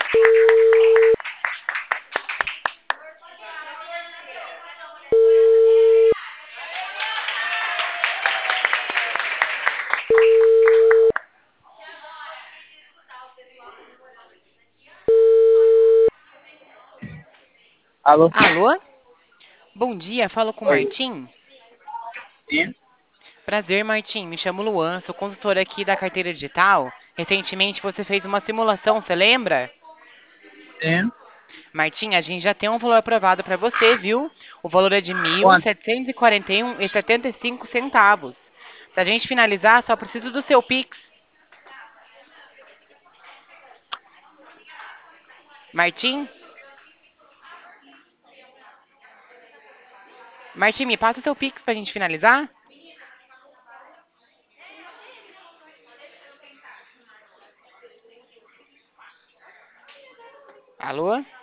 Alô? Alô? Bom dia, falo com o Oi. Martim. Sim? Prazer, Martim. Me chamo Luan, sou consultora aqui da carteira digital. Recentemente você fez uma simulação, você lembra? Sim. Martim, a gente já tem um valor aprovado para você, viu? O valor é de mil Quanto? setecentos e quarenta e um e setenta e cinco centavos. Para a gente finalizar, só preciso do seu Pix. Martim? Martim, me passa o seu Pix para a gente finalizar? Alô?